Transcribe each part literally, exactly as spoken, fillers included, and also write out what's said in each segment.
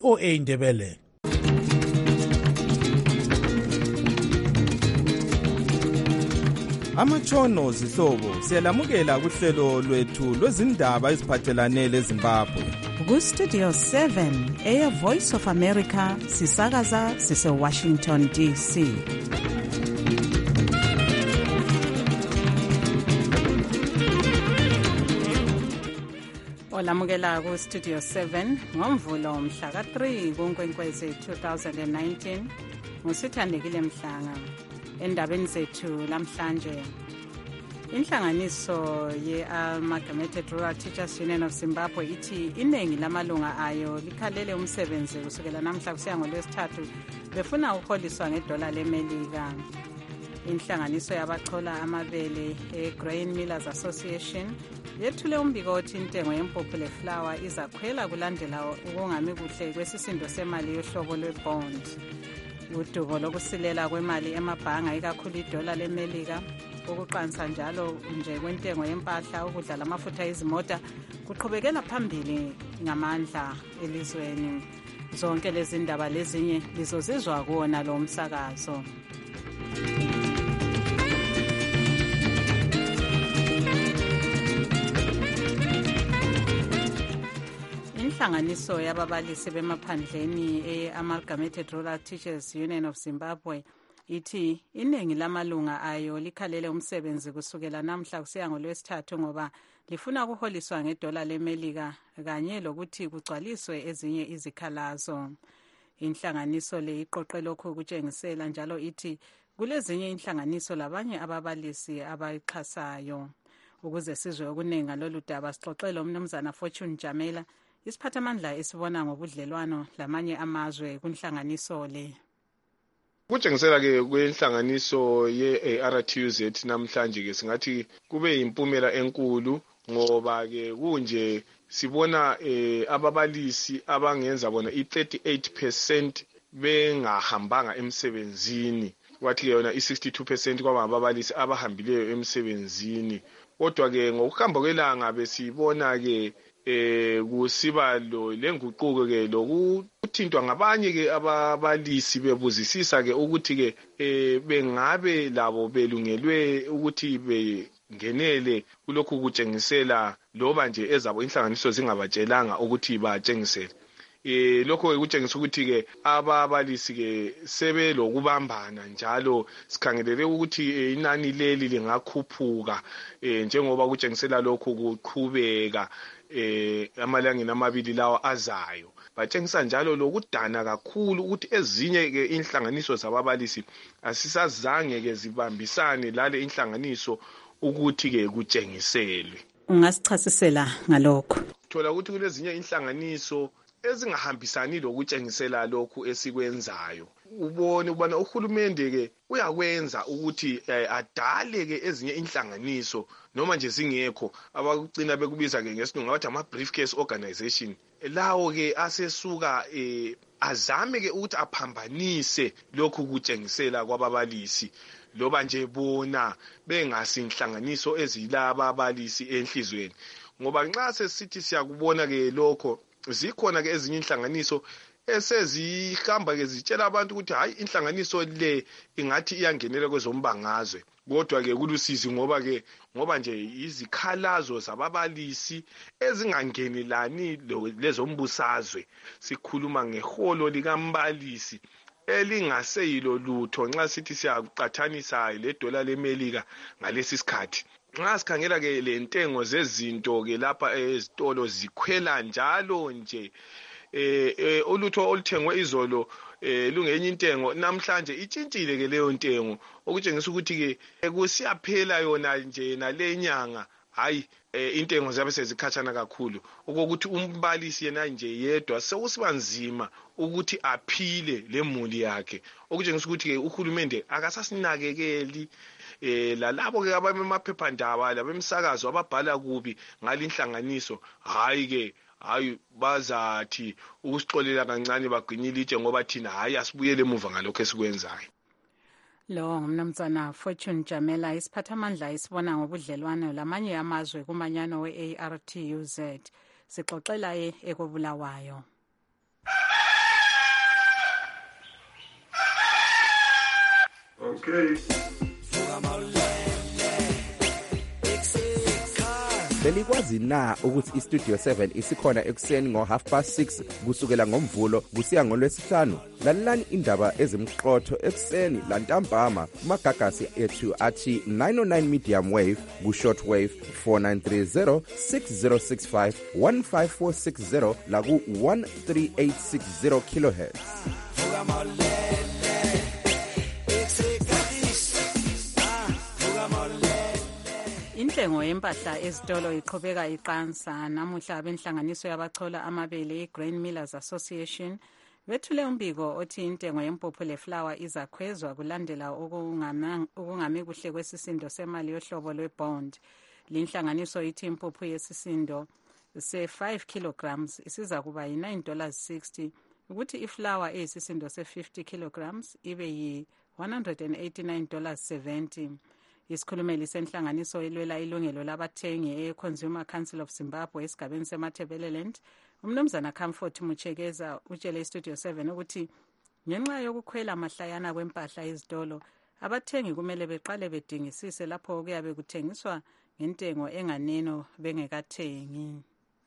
O A Ndebele. Amatshono zihlobo siyalamukela kuhlelo lwethu lwezindaba eziphathelane leZimbabwe. Ku-Studio seven, Air Voice of America, sisakaza sise-Washington D C. Olamukela ku-Studio seven, ngomvulo mhla ka three kuNkwenkwezi two thousand nineteen, ngusithandekile Mhlanga. Endabeni zethu lamhlanje, inhlanganiso ye-Amalgamated Rural Teachers Union of Zimbabwe ithi iningi lamalunga ayo likhalele umsebenzi kusukela namhla kusiya ngoLwesithathu befuna ukuholiswa ngedola leMelika. Inhlanganiso yabachola amabele e-Grain Millers Association yethule umbiko othi intengo yempuphu leflour izakhwela kulandela ukungami kuhle kwesisindo semali yohlobo lwe-bond. Udubo lokusilela kwemali emabhanga ikakhulu idola leMelika, ukuqansa njalo nje kwentengo yempahla, ukudla lamafutha ezimota kuqhubekela phambili ngamandla elizweni. Zonke lezi ndaba lezinye lizozizwa kuona lo msakazo. Inhlanganiso yababalisi bemaphandleni e-Amalgamated Rural Teachers Union of Zimbabwe ithi iningi lamalunga ayo likhalele umsebenzi kusukela namhla kusiya ngoLwesithathu ngoba lifuna ukuholiswa ngedola leMelika kanye lokuthi kugcwaliswe ezinye izikhalazo. Inhlanganiso le iqoqe lokhu kutshengisela njalo ithi kulezinye inhlanganiso labanye ababalisi abayixhasayo. Ukuze sizwe okuningi ngalolu daba sixoxele umnumzana Fortune Jamela, isiphathamandla esibona ngobudlelwano lamanye amazwe kunhlanganiso le. Kutshengisela ke kwenhlanganiso ye-A R T U Z namhlanje ke singathi kube impumela enkulu ngoba ke kunje sibona eh, ababalisi abangenza bona i-thirty-eight percent bengahambanga emsebenzini, kwathi ke yona i-sixty-two percent kwaba ababalisi abahambileyo emsebenzini. Kodwa ke ngokuhamba kwelanga besibona ke eh kusiba lo lenguquko ke lokuthintwa ngabanye ke ababalisi bebuzisisa ke ukuthi ke eh bengabe labo belungelwe ukuthi bengenele kulokhu kutshengisela loba nje ezabo inhlanganiso zingabatshelanga ukuthi batshengisele. Eh lokho kutshengisa ukuthi ke ababalisi ke sebe lokubambana njalo sikhangelele ukuthi inani leli lingakhuphuka eh njengoba kutshengisela lokho kuqhubeka eh amalangeni amabili lawa azayo. Batshengisa njalo lokudana kakhulu ukuthi ezinye ke inhlanganiso zababalisi asisazange ke zibambisane lale inhlanganiso ukuthi ke kutshengiselwe. Ungasichasisela ngalokho? Thola ukuthi kulezinye inhlanganiso ezingahambisani lokutshengisela lokhu esikwenzayo. Ubone ubana uhulumende ke uyakwenza ukuthi eh, adale ke ezinye inhlanganiso noma nje zingekho abakucina bekubiza ke ngesilungu bathi ama briefcase organization. Lawo ke asesuka eh, azame ke ukuthi aphambanise lokhu kutshengisela kwababalisi loba nje bona bengasinhlanganiso ezilaba ababalisi enhlizweni. Ngoba nxa sesithi siyakubona ke lokho zikhona ke ezinye inhlanganiso esezihamba ke zitshela abantu ukuthi hayi inhlanganiso le ingathi iyangenela kwezombangazwe, kodwa ke kulusizi ngoba ke ngoba nje izikhalazo zababalisi ezingangenelani lezombusazwe. Sikhuluma ngeholo likambalisi elingaseyilo lutho nxa sithi siyaqathanisa le dola leMelika ngalesi sikhathi. Nxa sikhangela ke lentengo zezinto ke lapha ezitolo zikhwela njalo nje eh olutho oluthengwe izolo eh lungenye intengo namhlanje itshintshile ke leyo ntengo, okutshengisa ukuthi ke kusiyaphela yona nje nalenyanga hayi intengo zabe sezikhatshana kakhulu ukuthi umbalisi yena nje yedwa sekusiba nzima ukuthi aphile lemuli yakhe, okutshengisa ukuthi ke uhulumende akasasinakekeli eh lalabo ke abamemaphephandaba labemsakazo ababhala kubi ngalinhlanganiso hayi ke hayi bazathi ukusixolela kancane bagcinyile itshe ngoba thina hayi asibuyele emuva ngalokho esikwenzayo. Lo ngumnumzana Fortune Jamela, isiphathamandla isibona ngobudlelwano lamanye amazwe kumanyano we-A R T U Z, sixoxela ekobulawayo. Okay. Belikwazi na ukuthi iStudio seven isikhona ekuseni ngo half past six kusukela ngomvulo kusiya ngolwesihlanu? Lalelani indaba ezimqotho ekuseni lantambama kumagagasi ethu athi nine oh nine medium wave ku short wave four nine three zero six zero six five one five four six zero la ku one three eight six zero kilohertz. Intengo yempahla ezitolo iqhubeka iqansa. Namuhla abenhlanganiso yabachola amabele iGrain Millers Association bethule umbiko othi intengo yempuphu leflour izakhwezwa kulandela okungami kuhle kwesisindo semali yohlobo lwebond. Linhlanganiso ithi impuphu yesisindo se five kilograms isiza kuba yi nine dollars sixty, ukuthi iflour eyisisindo se fifty kilograms ibe yi one hundred eighty-nine dollars seventy. Isikhulumeli senhlanganiso elwela ilungelo labathengi e-Consumer Council of Zimbabwe esigabeni seMatabeleland, umnumzana Comfort Muchegeza utshele iStudio seven ukuthi ngenxa yokukhwela mahlayana kwempahla ezitolo, abathengi kumele beqale bedingisise lapho kuyabe kuthengiswa ngentengo enganeno bengekathengi.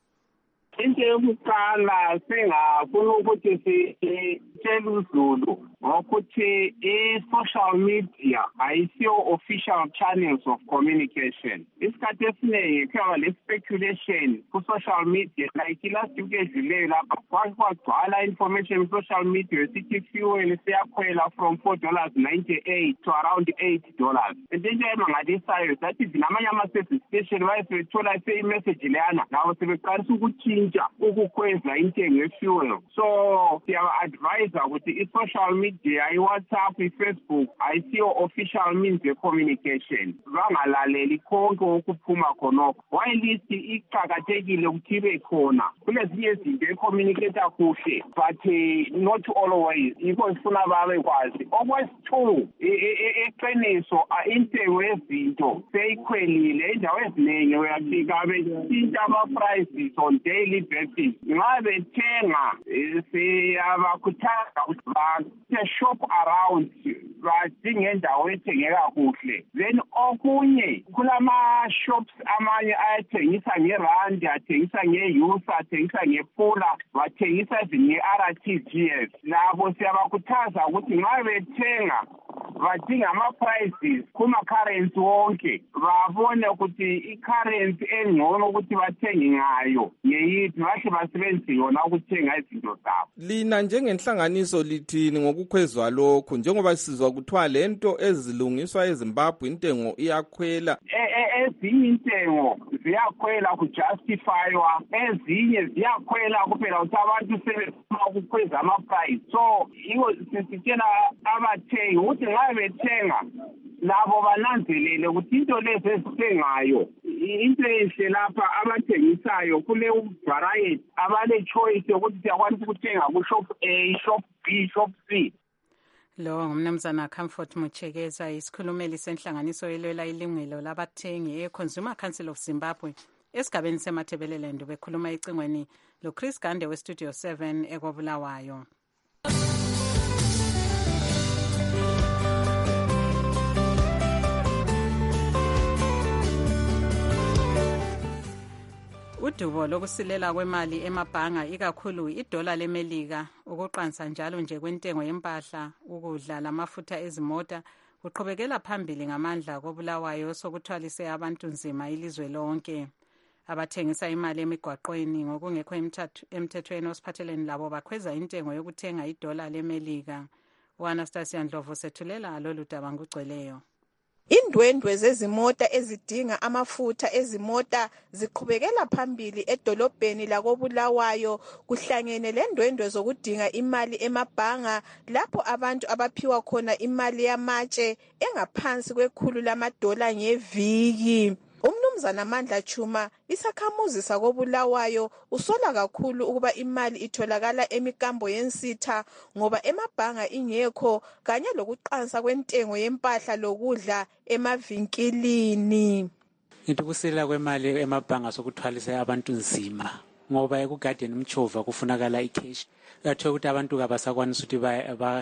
Into yokuqala singafuna ukuthi sitshele uZulu ngokuthi i-social media ayisiyo official channels of communication. Isikhathi esiningi kuba le-speculation ku-social media, like last week edluleyo lapha kwagcwala information ku-social media sithi fuel siyakhwela from four dollars ninety-eight to around eight dollars. Into emangalisayo sathi namanye ama-service station bayesebethola imessage leyana labo sebeqalisa ukuthi ukukhweza intengo yefuel. So siya-advise ukuthi i-social media, i-WhatsApp, i-Facebook ayisiyo official means of communication. Bangalaleli konke okuphuma khonokho. Whilst iqakathekile ukuthi ibe khona kulezinye izinto ecommunicate kuhle, but uh, not always. Yikho sifuna babekwazi. Okwesithu eqiniso intengo yezinto seyikhwelile indawo eziningi uyafika bethinta ama-prices on daily basis. Ngabe thenga siyabakhuthaza ukuthi bathe shop around badinge indawo ethengeka kuhle. Then okunye kulama-shops amanye ayathengisa ngerandi, athengisa nge-yusa, athengisa ngepula, bathengisa nge-R T G S. Labo siyabakhuthaza ukuthi ngabe bethenga badinga ama-prices kuma-currency wonke, babone ukuthi i-currency engcono ukuthi bathenge ngayo ngeyiphi, bahle basebenzise yona ukuthenga izinto zabo. Lina njengenhlanganiso lithini ngokukhwezwa lokhu, njengoba sizwa kuthiwa lento ezilungiswa eZimbabwe intengo iyakhwela? Ezinye intengo ziyakhwela kujustifywa, ezinye ziyakhwela kuphela ukuthi abantu sebefuna ukukhweza ama-price. So yiwo sisitshela abathengi ukuthi ngabe bethenga labo bananzelele ukuthi into lezi ezithengayo into enhle lapha abathengisayo kule variety abale choice yokuthi siyakwanisa ukuthenga ku-shop A, shop B, shop C. Lo ngumnumzana Comfort Muchegeza, isikhulumeli senhlanganiso elwela ilungelo labathengi e-Consumer Council of Zimbabwe esigabeni seMatabeleland, bekhuluma icingweni lo Chris Gande we-Studio seven ekwabulawayo. Udubo lokusilela kwemali emabhanga ikakhulu idola lemelika, ukuqansa njalo nje kwentengo yempahla, ukudla lamafutha ezimota kuqhubekela phambili ngamandla kobulawayo sokuthwalise abantu nzima ilizwe lonke. Abathengisa imali emigwaqweni ngokungekho emthethweni osiphatheleni labo bakhweza intengo yokuthenga idola lemelika. U-Anastasia Ndlovu sethulela lolu daba ngugcweleyo. Indwendwe zezimota ezidinga amafutha ezimota ziqhubekela phambili edolobheni lakobulawayo, kuhlangene lendwendwe zokudinga imali emabhanga lapho abantu abaphiwa khona imali yamatshe engaphansi kwekhulu lamadola ngeviki. Umnumzana Mandla Chuma, isakhamuzi sakobulawayo, usola kakhulu ukuba imali itholakala emikambo yensitha ngoba emabhanga ingekho, kanye lokuqansa kwentengo yempahla lokudla emavinkilini. Into kusela kwemali emabhanga sokuthwalisa abantu nzima ngoba ekugadeni umchova kufunakala icash. Yathiwa ukuthi abantu kabasakwanisa ukuthi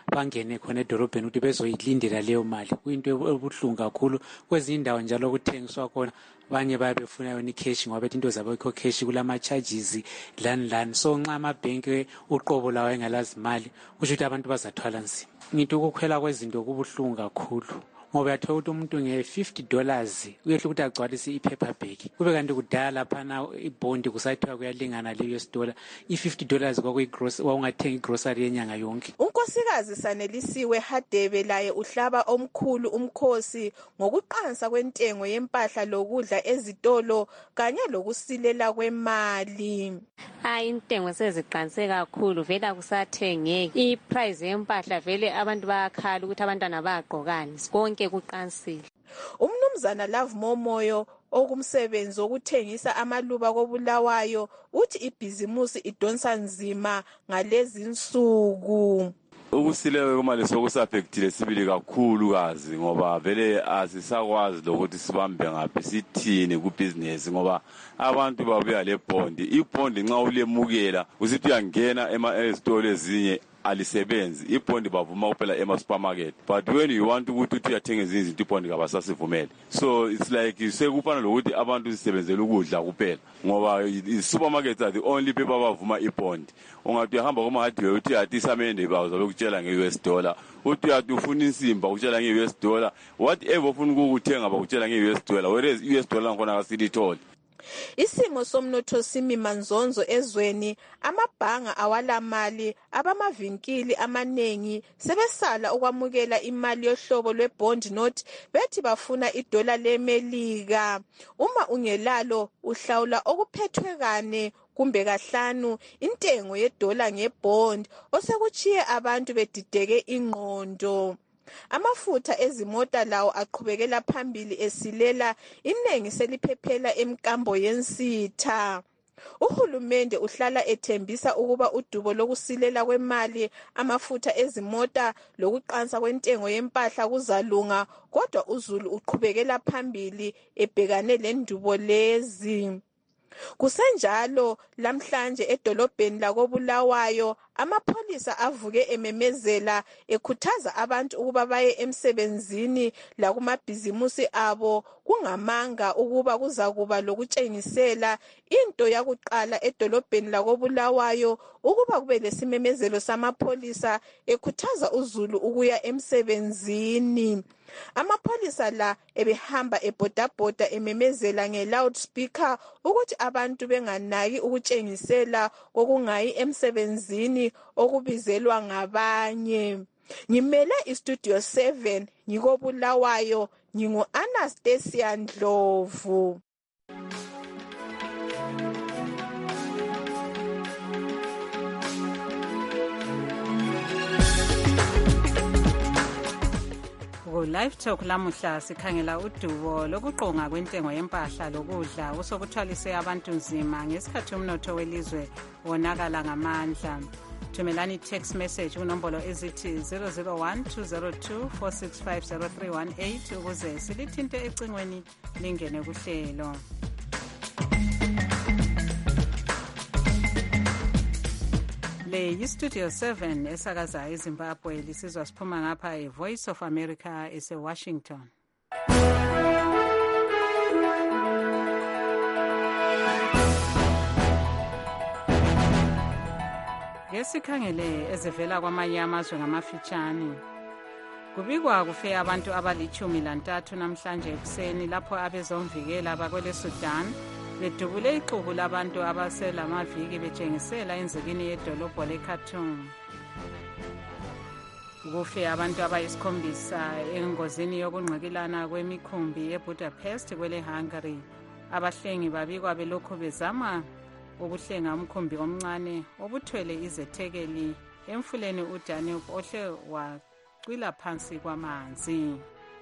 bangene khona edolobheni ukuthi bezoyilindela leyo mali. Kuyinto ebuhlungu kakhulu. Kwezinye indawo njalo kuthengiswa khona abanye bayabe befuna yona ikheshi ngoba bethi into zabo yikho kheshi kulama-charges lani lani. So nxa amabhenki uqobo lawo engalazimali kusho ukuthi abantu bazathwala nzima. Ngithi ukukhwela kwezinto kubuhlungu kakhulu ngoba yathola ukuthi umuntu nge-fifty dollars uyehle ukuthi agcwalise i-paper bag. Kube kanti kudala phana ibondi kusathiwa kuyalingana le-U S dollar. I-fifty dollars kwakungathenga igrocery yenyanga yonke. Unkosikazi Sanelisiwe Hadebe laye uhlaba omkhulu umkhosi ngokuqansa kwentengo yempahla lokudla ezitolo kanye lokusilela kwemali. Hayi intengo seziqanse kakhulu vela kusathengeki. I-price yempahla vele abantu bayakhala ukuthi abantwana bayagqokani. Konke kuqansile. Umnumzana Love Momoyo okumsebenzi wokuthengisa amaluba koBulawayo uthi ibhizimusi idonsa nzima ngalezi nsuku. Ukusilewe kumali sokusaffectile sibili kakhulu kazi ngoba vele asisakwazi lokuthi sibambe ngaphi sithini kubusiness ngoba abantu babuya le bond. I-bond nxa ulemukela usithi uyangena ema-store ezinye alisebenzi. I-bond bavuma kuphela ema-supermarket, but when you want ukuthi uthi uyathenga ezinye izinto i-bond kabasasivumele. So it's like sekufana lokuthi abantu sisebenzele ukudla kuphela ngoba i-supermarkets are the only people abavuma i-bond. Ungathi uyahamba kuma-hardware uthi yathi isamende bazabe kutshela nge-U S dollar, uthi yathi ufuna insimba kutshela nge-U S dollar, whatever ufuna ukukuthenga bakutshela nge-U S dollar, whereas i-U S dollar ngkhona kasilitholi. Isimo somnotho simi manzonzo ezweni, amabhanga awalamali, abamavinkili amanengi sebesala ukwamukela imali yohlobo lwebond note bethi bafuna idola lemelika. Uma ungelalo uhlawula okuphethwe kane kumbe kahlanu intengo yedola ngebond osekuchiye abantu bedideke ingqondo. Amafutha ezimota lawo aqhubekela phambili esilela, inengi seliphephela emkambo yensitha. Uhulumende uhlala ethembisa ukuba udubo lokusilela kwemali, amafutha ezimota lokuqansa kwentengo yempahla kuzalunga, kodwa uZulu uqhubekela phambili ebhekane lendubo lezi. Kusenjalo lamhlanje edolobheni lakoBulawayo amapholisa avuke ememezela ekhuthaza abantu ukuba baye emsebenzini lakumabhizimusi abo. Kungamanga ukuba kuzakuba lokutshengisela into yakuqala edolobheni lakoBulawayo ukuba kube lesimemezelo samapholisa ekhuthaza uZulu ukuya emsebenzini. Amapholisa la ebehamba ebhodabhoda ememezela nge-loudspeaker ukuthi abantu benganaki ukutshengisela kokungayi emsebenzini okubizelwa ngabanye. Ngimele istudio seven ngikoBulawayo, ngingu-Anastasia Ndlovu. Live Talk lamuhla sikhangela udubo lokuqonga kwentengo yempahla lokudla usokuthwalise abantu nzima ngesikhathi umnotho welizwe wonakala ngamandla. Thumelani text message unombolo ezithi zero zero one two zero two four six five zero three one eight ukuze silithinte ecingweni lingene kuhlelo. Le yistudio seven esakaza eZimbabwe lisizwa siphuma ngapha eVoice of America ese-Washington. Ngesikhangele ezivela kwamanye amazwe ngamafitshane. Kubikwa kufe abantu abalichumi lantathu namhlanje ekuseni lapho abezomvikela bakwele Sudan bedubule ixuku labantu abaselamaviki betshengisela enzikini yedolobho leKhartoum. Kufe abantu abayisikhombisa engozini yokungqikilana kwemikhumbi eBudapest kwele Hungary. Abahlengi babikwa belokhu bezama ukuhlenga umkhumbi omncane obuthwele izethekeli emfuleni uDanube ohle wacwila phansi kwamanzi.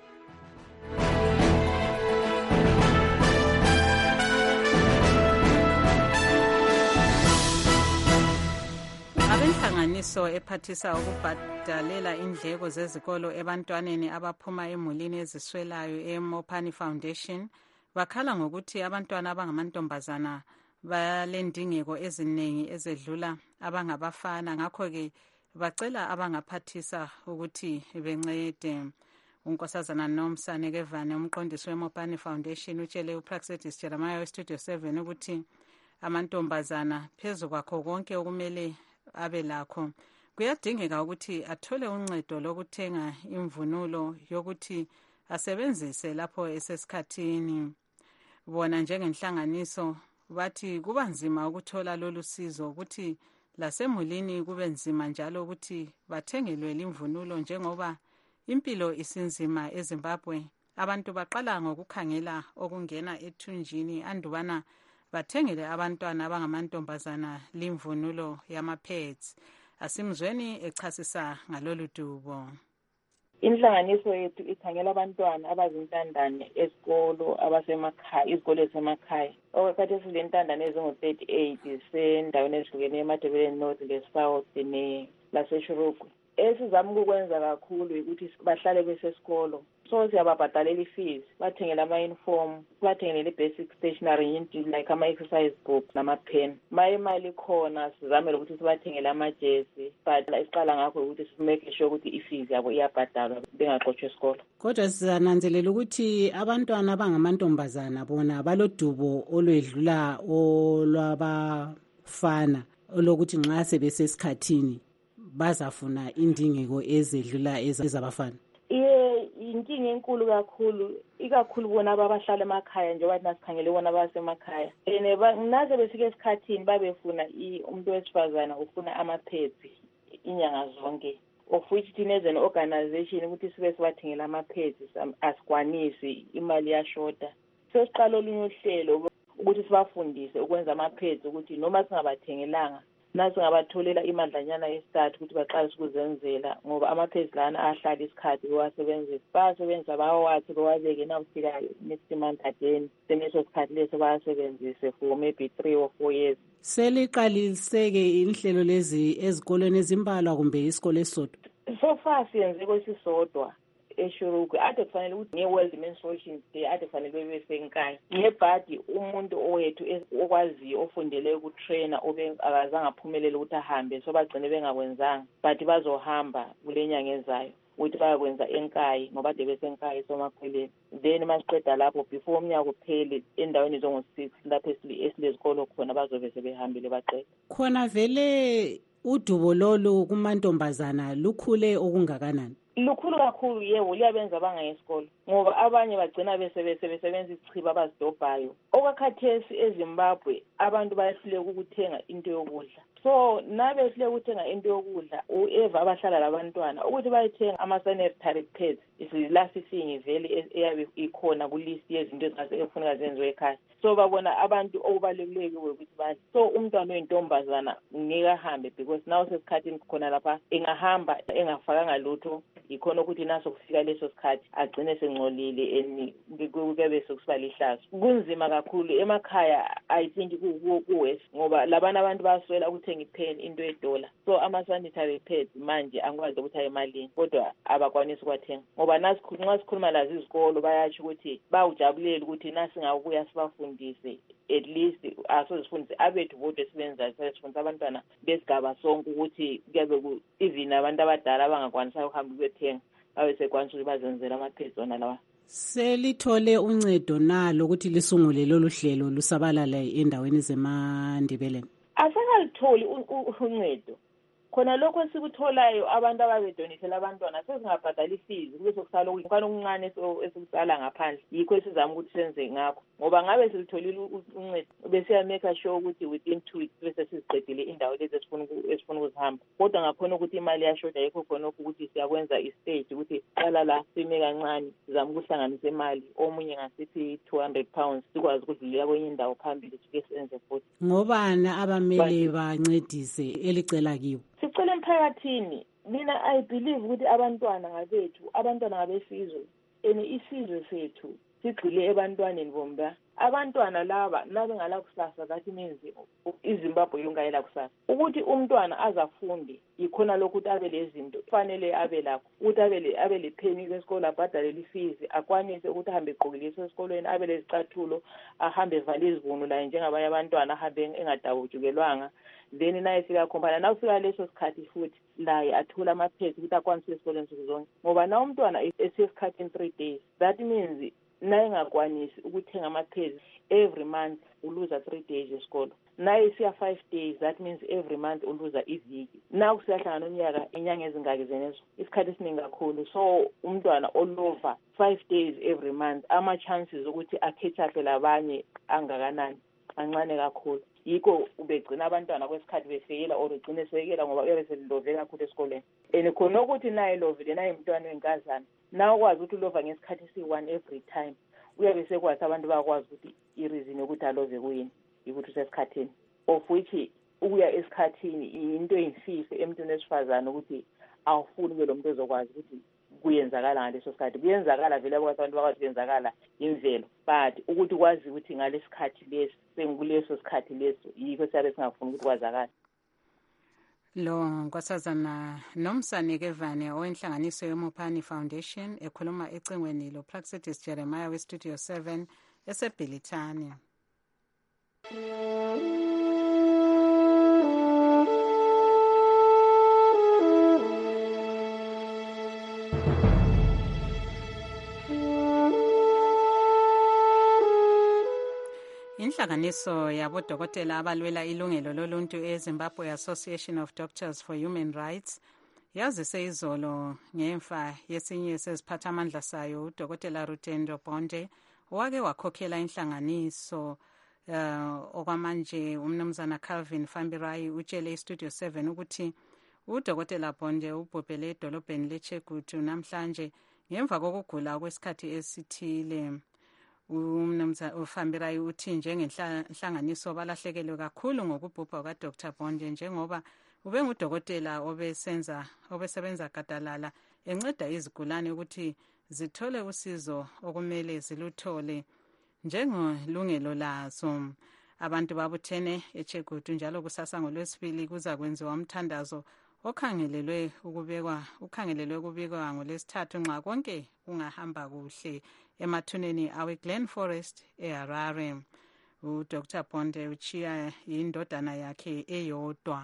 Abenhlanganiso ephathisa ukubhadalela indleko zezikolo ebantwaneni abaphuma emulini eziswelayo eMopani Foundation bakhala ngokuthi abantwana abangamantombazana balendingeko eziningi ezedlula abangabafana, ngakho ke bacela abangaphathisa ukuthi bencede. unkosazana Nomsane Kevane umqondisi weMopani Foundation utshele uPraxedis Jeremiah weStudio seven ukuthi amantombazana phezu kwakho konke okumele abe lakho kuyadingeka ukuthi athole uncedo lokuthenga imvunulo yokuthi asebenzise lapho esesikhathini. Bona njengenhlanganiso bathi kuba nzima ukuthola lolu sizo ukuthi lasemulini kube nzima njalo ukuthi bathengelwe imvunulo njengoba impilo isinzima eZimbabwe. Abantu baqala ngokukhangela okungena ethunjini andubana bathengele abantwana abangamantombazana limvunulo yamapads. Asimzweni echasisa ngalolu dubo. Inhlanganiso yethu ikhangela abantwana abazintandane esikolo abasemakhaya, izikolo ezisemakhaya. Okwesikhathi esilentandane ezingu thirty-eight sendaweni ezihlukeneyo eMadebeleni North leSouth laseShurugwe. Esizama ukukwenza kakhulu ukuthi bahlale besesikolo. So siyababhadalela ifees, bathengele ama-uniform, bathengele basic stationery into like ama-exercise books nama-pen. Ma imali khona sizamele ukuthi sibathengele amajesi, but isiqala ngakho ukuthi simake sure ukuthi ifees yabo iyabhadalwa bengaxotshwa esikolo. Kodwa sizananzelela ukuthi abantwana abangamantombazana bona balodubo olwedlula olwabafana olokuthi nxa sebesesikhathini bazafuna indingeko ezedlula ezabafana. Iye inkinga enkulu kakhulu ikakhulu bona abahlala emakhaya njengoba nasikhangele bona abasemakhaya. Ene naze befike esikhathini babefuna umuntu wesifazana ufuna amapads inyanga zonke. Of which thina as an organization ukuthi sibe sibathengela amapads asikwanisi imali yashota. Sesiqala olunye uhlelo ukuthi sibafundise ukwenza amapads ukuthi noma singabathengelanga nasi ngabatholela imandlanyana yesithathu ukuthi baqalise ukuzenzela ngoba amapads lana ahlala isikhathi bewasebenzisa bayasebenzisa bawawathi bewabeke nawufika next month again seneso sikhathi leso bayasebenzise for maybe three or four years. Seliqaliseke inhlelo lezi ezikolweni ezimbalwa kumbe isikole esisodwa? So far siyenze kwesisodwa eShurugwe ade kufanele ukuthi nge-World Menstruation Day ade kufanele bebe senkaya ngebhadi umuntu owethu okwaziyo ofundele ukutrainer obe akazange aphumelele ukuthi ahambe so bagcine bengakwenzanga but bazohamba kule nyanga ezayo ukuthi bayakwenza enkayi ngoba ade besenkayi somakhweleni. Then masiqeda lapho before umnyaka uphele endaweni zongo six lapho esilezikolo khona bazobe sebehambile baqeda. Khona vele udubo lolu kumantombazana lukhule okungakanani? Lukhulu kakhulu yebo liyabenza abangayi esikolo ngoba abanye bagcina besebenza ichiba abazidobhayo. Okwakhathesi eZimbabwe abantu bayehluleka ukuthenga into yokudla. So nabe behluleka ukuthenga into yokudla ueva abahlala labantwana ukuthi bayithenga ama-sanitary pads isilasi singi vele eyabe ikhona kulist yezinto ezifuneka zenziwe ekhaya. So babona abantu okubalulekile ukuthi badle. So umntwana oyintombazana ngeke ahambe because now sesikhathini khona lapha engahamba engafakanga lutho ikhona ukuthi naso kufika leso sikhathi agcine sengcolile eni kube sokusiba lihlazo. Kunzima kakhulu emakhaya I think kuwes ngoba labana abantu baswela ukuthenga ipen into edola. So ama-sanitary pads manje angikwazi ukuthi ayimalini kodwa abakwanisi ukwathenga ngoba nasi nxa sikhuluma lazo izikolo bayatsho ukuthi bawujabulela ukuthi nasi ngabuya sibafundise at least asozifundise abethu bodwa esibenzayo sifundisa abantwana besigaba sonke ukuthi kuyabe even abantu abadala abangakwanisa ukuhamba ukuyothenga babe sekwanisa ukuthi bazenzele amapads ona lawa. Selithole uncedo nalo ukuthi lisungule lolu hlelo lusabalala endaweni zeMandebeleni? Asakalitholi uncedo. Khona lokho esikutholayo abantu ababedonisela abantwana sesingabhadala ifees kube sokusala ukufana okuncane esikutsala ngaphandle yikho esizama ukuthi senze ngakho ngoba ngabe silitholile uncedo bese make sure ukuthi within two weeks bese siziqedile indawo lezi esifuna esifuna ukuzihamba kodwa ngakhona ukuthi imali yashoda yikho khona ukuthi siyakwenza istage ukuthi qala la sime kancane sizama ukuhlanganisa imali omunye ngasithi two hundred pounds sikwazi ukudlulela kwenye indawo phambili sike senze futhi. Ngobana abamele bancedise elicela kiwo? Sicela emphakathini. Mina I believe ukuthi abantwana ngabethu abantwana ngabesizwe ene isizwe sethu sigxile ebantwaneni bomba. Abantwana laba nabengala kusasa, that means iZimbabwe yongayela kusasa. Ukuthi umntwana azafunde ikhona lokuthi abe lezinto fanele abe lakho, ukuthi abe abe lepheni kwesikole, abhadale fees, akwanise ukuthi ahambe eqokile esikolweni, abe lezicathulo, ahambe evale izivuno la njengabanye abantwana, ahambe engadabujukelwanga. Then naye sika khombana na ufika leso sikhathi futhi laye athola amaphepha ukuthi akwanise esikoleni nsuku zonke. Ngoba na umntwana esesikhathi in three days, that means naye ngakwanisi ukuthenga amaphepha every month uluza three days esikolo. Naye siya five days, that means every month uluza iviki. Na kusiyahlangana unyaka inyanga ezingaki zenezo, isikhathi esiningi kakhulu. So umntwana olova five days every month, ama chances ukuthi akhethe labanye angakanani ancane kakhulu. Yiko ubegcina abantwana kwesikhathi befeyela or ugcine sekela ngoba uyabe selilove kakhulu esikoleni. And khona ukuthi naye lovile naye umntwana wenkazana, na ukwazi ukuthi ulova ngesikhathi si-one every time, uyabe sekwazi abantu bakwazi ukuthi i-reason yokuthi alove kuyini ukuthi usesikhathini, of which ukuya esikhathini into eyimfihlo emntwini wesifazane ukuthi awufuni kube lo muntu ozokwazi ukuthi kuyenzakala ngaleso sikhathi. Kuyenzakala vele abantu bakwazi kuyenzakala imvelo, but ukuthi ukwazi ukuthi ngalesikhathi lesi sengikuleso sikhathi leso yikho siyabe singafuni ukuthi kwazakala. Lo nkosazana Nomsane Kevane owenhlanganiso yeMopani Foundation ekhuluma ecingweni lo Praxedis Jeremiah we Studio seven eseBhilithani. Inhlanganiso yabodokotela abalwela ilungelo loluntu eZimbabwe Association of Doctors for Human Rights yazise izolo ngemfa yesinye seziphathamandla sayo uDokotela Rutendo Bonde owake wakhokhela inhlanganiso uh, okwamanje umnumzana Calvin Fambirai utshele iStudio seven ukuthi uDokotela Bonde ubhubhele edolobheni leChegutu namhlanje ngemva kokugula kwesikhathi esithile. Umnumzana uFambirai uthi njengenhlanganiso balahlekelwe kakhulu ngokubhubha kwaDr Bonde njengoba ubengudokotela obesenza obesebenza gadalala enceda izigulane ukuthi zithole usizo okumele ziluthole njengolungelo lazo. Abantu babuthene eChegutu njalo kusasa ngolwesibili kuza kwenziwa umthandazo okhangelelwe ukubekwa ukhangelelwe ukubikwa ngolesithathu nxa konke kungahamba kuhle emathuneni awe Glen Forest eHarare. uDr Bonde uchiya indodana yakhe eyodwa.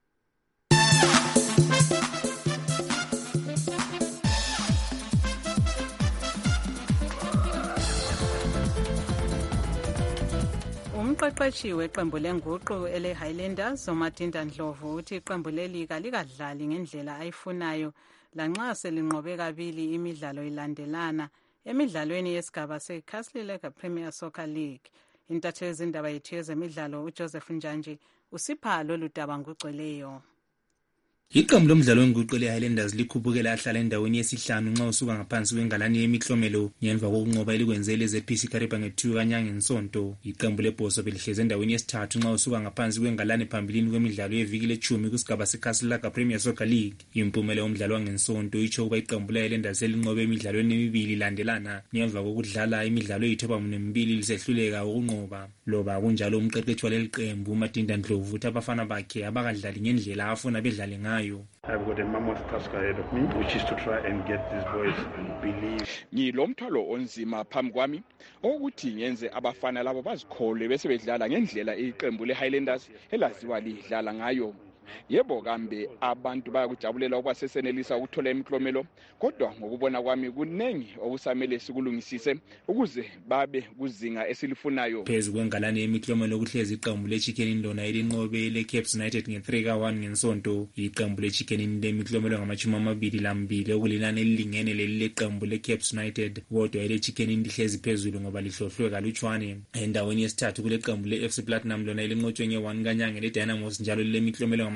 Umqeqeshi weqembu lenguqu ele Highlanders uMatinda Ndlovu uthi iqembu leli kalikadlali ngendlela ayifunayo lanxa selinqobe kabili imidlalo ilandelana emidlalweni yesigaba seCastle Lake Premier Soccer League. Intatheli zindaba yethu yezemidlalo uJoseph Njanje usipha lolu daba ngugcweleyo. Iqembu lomdlalo wenguqu leHighlanders likhubukela ahlala endaweni yesihlanu nxa usuka ngaphansi kwengalani yemihlomelo ngemva kokunqoba elikwenzele leZ P C Kariba ngethu kanyanga nsonto. Iqembu leBhoso belihleze endaweni yesithathu nxa usuka ngaphansi kwengalani phambilini kwemidlalo yeviki lechumi kusigaba seCastle Lake Premier Soccer League. Impumela yomdlalo wangensonto itsho ukuba iqembu leHighlanders selinqobe emidlalweni emibili landelana ngemva kokudlala imidlalo eyithoba munembili lisehluleka ukunqoba. Loba kunjalo umqeqeshi waleli qembu uMatinda Ndlovu uthi abafana bakhe abakadlali ngendlela afuna bedlale ngayo. I've got a mammoth task ahead of me, which is to try and get these boys to believe. Ngilomthwalo onzima phambi kwami ukuthi ngenze abafana labo bazikholwe bese bedlala ngendlela iqembu leHighlanders elaziwa lidlala ngayo. Yebo kambe abantu bayakujabulela ukuba sesenelisa ukuthola imiklomelo, kodwa ngokubona kwami kunengi okusamele sikulungisise ukuze babe kuzinga esilifunayo. Phezu kwengalane yemiklomelo okuhlezi iqembu leChicken Inn lona elinqobe leCaps United nge-three ka one ngensonto. Iqembu leChicken Inn lemiklomelo ngamachumi amabili lambili okulinani elilingene leli leqembu leCaps United, kodwa eleChicken Inn lihlezi phezulu ngoba lihlohlwe kalutshwane. Endaweni yesithathu kule qembu leF C Platinum lona elinqotshwe nge-one kanyanga leDynamos njalo lemiklomelo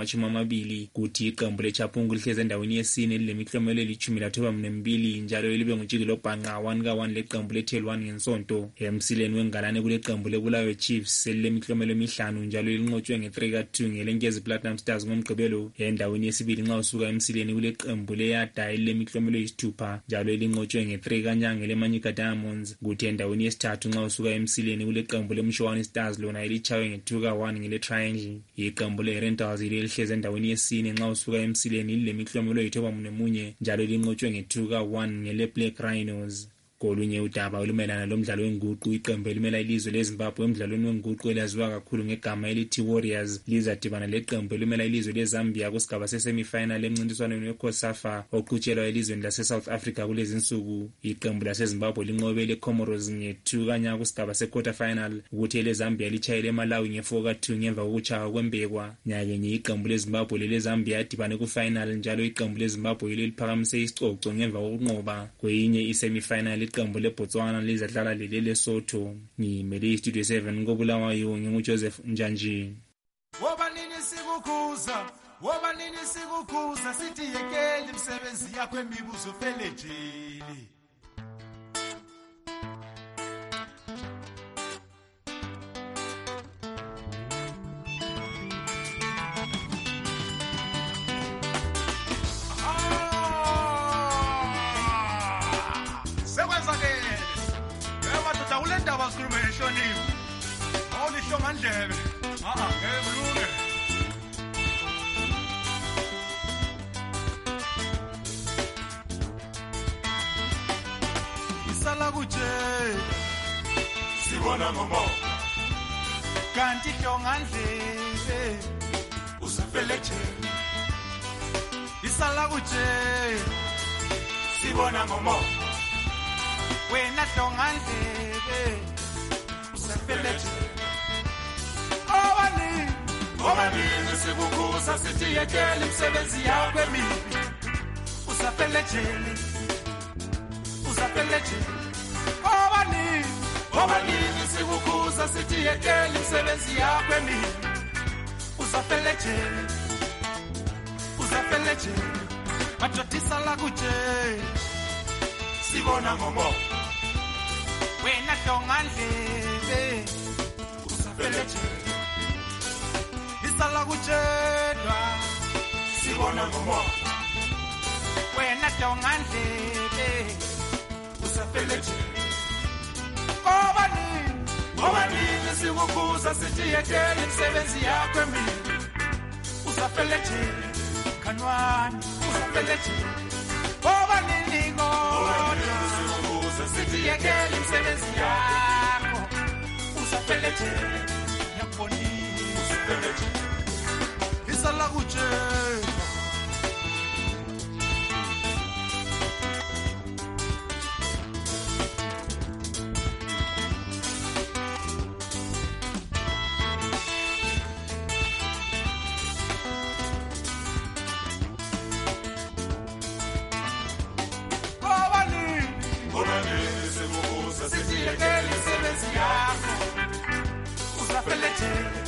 amashumi amabili kuthi iqembu leChapungu lihlezi endaweni yesine lilemiklomelo elithumi lathoba mbili njalo libe ngujikelo bhanqa one ka one leqembu leTel one ngensonto. Emsileni wengalane kule qembu leBulawayo Chiefs selilemiklomelo emihlanu njalo linqotshwe nge three ka two ngelenkezi Platinum Stars ngomgqibelo. Endaweni yesibili nxa usuka emsileni kule qembu leYada elilemiklomelo eyisithupha njalo linqotshwe nge three kanyanga leManyika Diamonds. Kuthi endaweni yesithathu nxa usuka emsileni kule qembu leMshwana Stars lona elichawe nge two ka one ngele Triangle. Iqembu leRentals lihlezi endaweni yesine nxa usuka emsileni lilemiklomelo eyithoba munye njalo linqotshwe nge two ka one ngele Black Rhinos. Kolunye udaba olumelana lomdlalo wenguqu iqembu elimela ilizwe leZimbabwe emdlalweni wenguqu elaziwa kakhulu ngegama elithi Warriors lizadibana leqembu elimela ilizwe leZambia kusigaba sesemifinal emncintiswaneni weCOSAFA oqhutshelwa elizweni laseSouth Africa kulezi insuku. Iqembu laseZimbabwe linqobe leComoros nge two kanyaka kusigaba sequarter final ukuthi eleZambia litshayele eMalawi nge four ka two ngemva kokuchaya kwembekwa. Nyakenye iqembu leZimbabwe leZambia yadibana kufinal njalo iqembu leZimbabwe leliphakamise isicoco ngemva kokunqoba kweyinye isemifinal. Iqembu leBotswana lizadlala lele leSotho. Ngimele iStudio seven koBulawayo nginguJoseph Njanji. Woba nini sikukhuza, woba nini sikukhuza sithi yekela imisebenzi yakho emibuzo felejeli. Mandebe ah ah ngebulunge isala kuje sibona ngomo kanti hlongandlebe usafeleje isala kuje sibona ngomo wena hlongandlebe usafeleje. Obani, obani sikukhuza sithi yekela imisebenzi yakho emibi. Usaphelejele. Usaphelejele. Obani, obani sikukhuza sithi yekela imisebenzi yakho emibi. Usaphelejele. Usaphelejele. Majotisa la kuje. Sibona ngomo. Wena hlongandlebe. Usaphelejele. Isala kujedwa sibona ngomo wena hlongandlebe usafeleje. Obani, obani sikukhuza sithi yekela imisebenzi yakho emibi. Usafeleje kanwani usafeleje. Obani lingo sikukhuza sithi yekela imisebenzi yakho. Usafeleje yakoni usafeleje. Isala kuje Obani, obani sikukhuza sithi yekela imisebenzi yakho. Usafeleje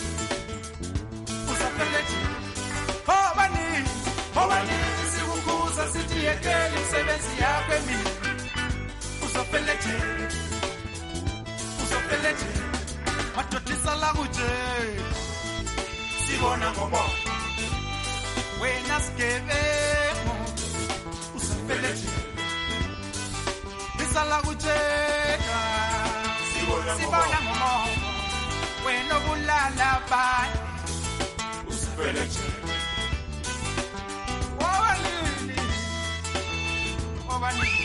Obani, obani sikukhuza sithi yekela imisebenzi yakho emibi. Usaphelele, usaphelele. Matotisa la kuje sibona ngomo wena skebemo. Usaphelele isala kuje sibona ngomo wena bulala ba. Usaphelele Obani, obani.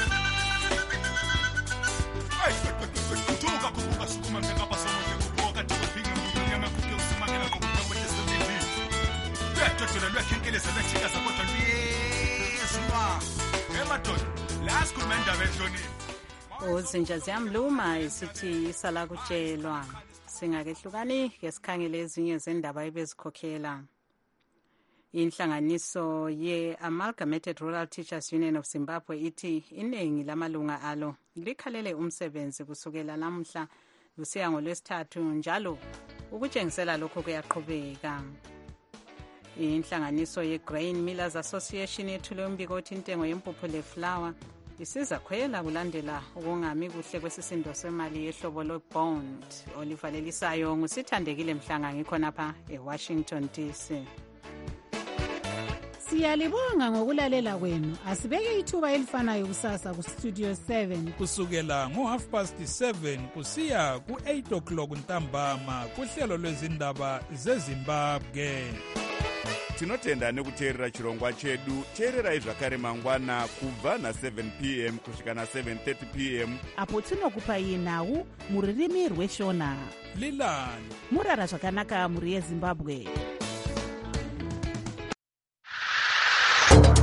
Hey, kutoka kutoka sukuma mbeka pasa moja kutoka tukupinga mnyama kukia usimangela kwa kutambulisha sisi. Ya toto na lwakengele sana chika za moto ndiye suma. Ema toto, last kumenda betoni. Uzinja ziyamluma isithi isala kutshelwa. Singakehlukani ngesikhangele ezinye zendaba ebezikhokhela. Inhlanganiso ye-Amalgamated Rural Teachers Union of Zimbabwe ithi iningi lamalunga alo likhalele umsebenzi kusukela namhla lusiya ngolwesithathu njalo ukutshengisela lokho kuyaqhubeka. inhlanganiso ye-Grain Millers Association yethule umbiko othi intengo yempuphu leflower isiza khwela kulandela ukungami kuhle kwesisindo semali yehlobo lo-bond olivalelisayo. Ngusithandekile Mhlanga ngikhonapha eWashington D C. Siyalibonga ngokulalela kwenu. Asibeke ithuba elifanayo kusasa kustudio seven kusukela ngo half past seven kusiya ku eight o'clock ntambama kuhlelo lwezindaba zeZimbabwe. Tinotenda nekuteerera chirongwa chedu. Teererai zvakare mangwana kubva na seven p m kusvika na seven thirty p m apo tinokupai nhau muririmi rweshona. Lilani murara zvakanaka muri yeZimbabwe.